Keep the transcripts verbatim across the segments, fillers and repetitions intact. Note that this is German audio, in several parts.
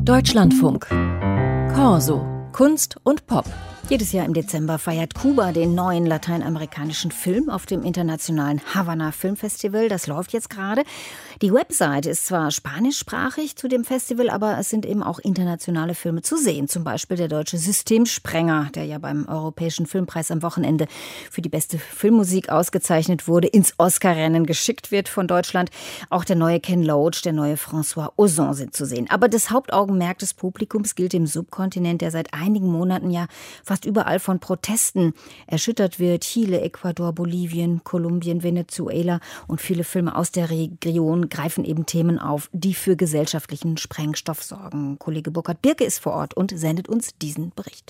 Deutschlandfunk. Corso. Kunst und Pop. Jedes Jahr im Dezember feiert Kuba den neuen lateinamerikanischen Film auf dem internationalen Havanna Filmfestival. Das läuft jetzt gerade. Die Website ist zwar spanischsprachig zu dem Festival, aber es sind eben auch internationale Filme zu sehen. Zum Beispiel der deutsche Systemsprenger, der ja beim Europäischen Filmpreis am Wochenende für die beste Filmmusik ausgezeichnet wurde, ins Oscar-Rennen geschickt wird von Deutschland. Auch der neue Ken Loach, der neue François Ozon sind zu sehen. Aber das Hauptaugenmerk des Publikums gilt dem Subkontinent, der seit einigen Monaten ja fast überall von Protesten erschüttert wird. Chile, Ecuador, Bolivien, Kolumbien, Venezuela und viele Filme aus der Region greifen eben Themen auf, die für gesellschaftlichen Sprengstoff sorgen. Kollege Burkhard Birke ist vor Ort und sendet uns diesen Bericht.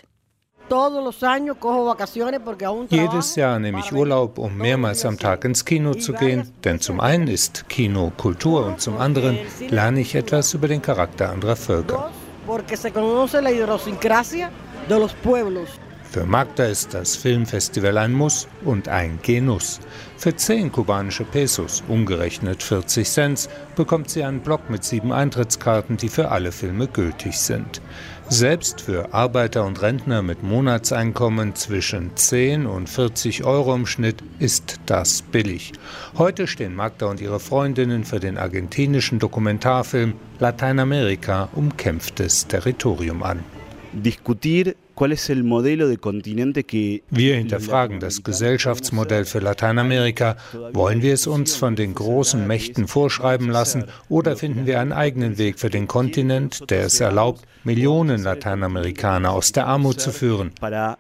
Jedes Jahr nehme ich Urlaub, um mehrmals am Tag ins Kino zu gehen. Denn zum einen ist Kino Kultur und zum anderen lerne ich etwas über den Charakter anderer Völker. Für Magda ist das Filmfestival ein Muss und ein Genuss. Für zehn kubanische Pesos, umgerechnet vierzig Cent, bekommt sie einen Block mit sieben Eintrittskarten, die für alle Filme gültig sind. Selbst für Arbeiter und Rentner mit Monatseinkommen zwischen zehn und vierzig Euro im Schnitt ist das billig. Heute stehen Magda und ihre Freundinnen für den argentinischen Dokumentarfilm Lateinamerika umkämpftes Territorium an. Wir hinterfragen das Gesellschaftsmodell für Lateinamerika. Wollen wir es uns von den großen Mächten vorschreiben lassen oder finden wir einen eigenen Weg für den Kontinent, der es erlaubt, Millionen Lateinamerikaner aus der Armut zu führen?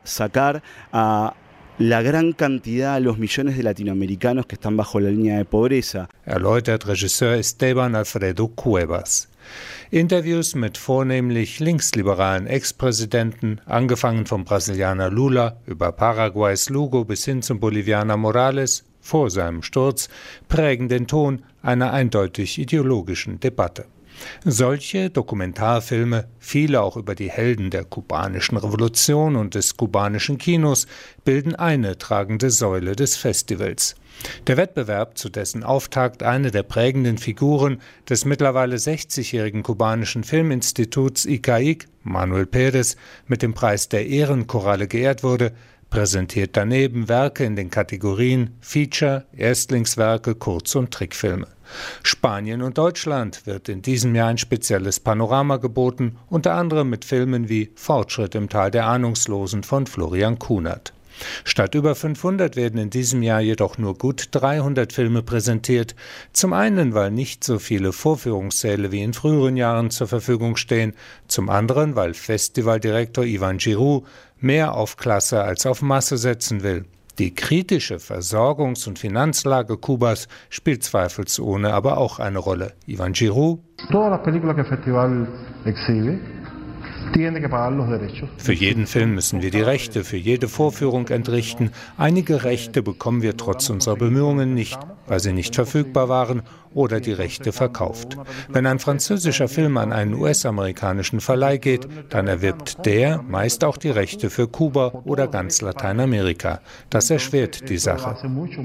La gran cantidad de los millones de latinoamericanos que están bajo la línea de pobreza. Erläutert Regisseur Esteban Alfredo Cuevas. Interviews mit vornehmlich linksliberalen Ex-Präsidenten, angefangen vom Brasilianer Lula über Paraguays Lugo bis hin zum Bolivianer Morales vor seinem Sturz, prägen den Ton einer eindeutig ideologischen Debatte. Solche Dokumentarfilme, viele auch über die Helden der kubanischen Revolution und des kubanischen Kinos, bilden eine tragende Säule des Festivals. Der Wettbewerb, zu dessen Auftakt eine der prägenden Figuren des mittlerweile sechzigjährigen kubanischen Filminstituts I C A I C, Manuel Pérez, mit dem Preis der Ehrenkoralle geehrt wurde, präsentiert daneben Werke in den Kategorien Feature, Erstlingswerke, Kurz- und Trickfilme. Spanien und Deutschland wird in diesem Jahr ein spezielles Panorama geboten, unter anderem mit Filmen wie Fortschritt im Tal der Ahnungslosen von Florian Kunert. Statt über fünfhundert werden in diesem Jahr jedoch nur gut dreihundert Filme präsentiert. Zum einen, weil nicht so viele Vorführungssäle wie in früheren Jahren zur Verfügung stehen, zum anderen, weil Festivaldirektor Ivan Giroux mehr auf Klasse als auf Masse setzen will. Die kritische Versorgungs- und Finanzlage Kubas spielt zweifelsohne aber auch eine Rolle. Ivan Giroux: Für jeden Film müssen wir die Rechte für jede Vorführung entrichten. Einige Rechte bekommen wir trotz unserer Bemühungen nicht, weil sie nicht verfügbar waren oder die Rechte verkauft. Wenn ein französischer Film an einen U S-amerikanischen Verleih geht, dann erwirbt der meist auch die Rechte für Kuba oder ganz Lateinamerika. Das erschwert die Sache.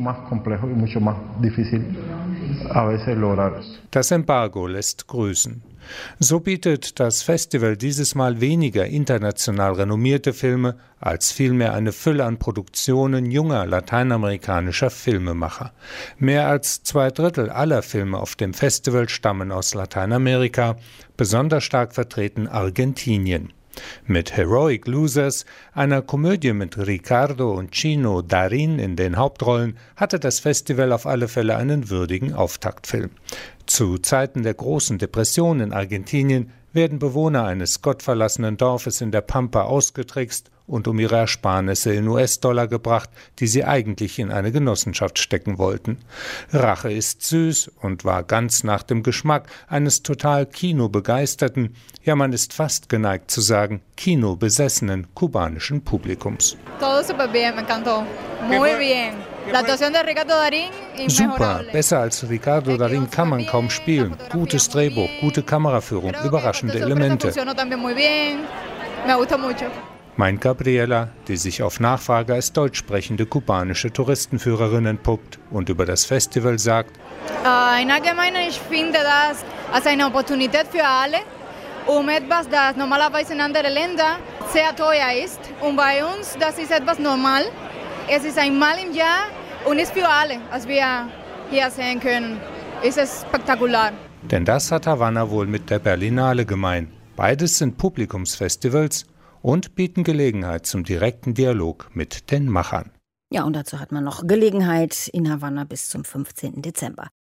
Das Embargo lässt grüßen. So bietet das Festival dieses Mal weniger international renommierte Filme als vielmehr eine Fülle an Produktionen junger lateinamerikanischer Filmemacher. Mehr als zwei Drittel aller Filme auf dem Festival stammen aus Lateinamerika, besonders stark vertreten Argentinien. Mit Heroic Losers, einer Komödie mit Ricardo und Chino Darín in den Hauptrollen, hatte das Festival auf alle Fälle einen würdigen Auftaktfilm. Zu Zeiten der großen Depression in Argentinien werden Bewohner eines gottverlassenen Dorfes in der Pampa ausgetrickst und um ihre Ersparnisse in U S-Dollar gebracht, die sie eigentlich in eine Genossenschaft stecken wollten. Rache ist süß und war ganz nach dem Geschmack eines total kinobegeisterten, ja man ist fast geneigt zu sagen, kinobesessenen kubanischen Publikums. Todo super bien, me encantó. Muy bien. La actuación de Ricardo Darín Super, besser als Ricardo Darín kann man kaum spielen. Gutes Drehbuch, gute Kameraführung, überraschende Elemente. Meint Gabriela, die sich auf Nachfrage als deutsch sprechende kubanische Touristenführerin entpuppt und über das Festival sagt: uh, In allgemein, ich finde das als eine Opportunität für alle, um etwas, das normalerweise in anderen Ländern sehr teuer ist. Und bei uns, das ist etwas normal. Es ist einmal im Jahr und ist für alle, als wir hier sehen können. Es ist spektakulär. Denn das hat Havanna wohl mit der Berlinale gemein. Beides sind Publikumsfestivals und bieten Gelegenheit zum direkten Dialog mit den Machern. Ja, und dazu hat man noch Gelegenheit in Havanna bis zum fünfzehnten Dezember.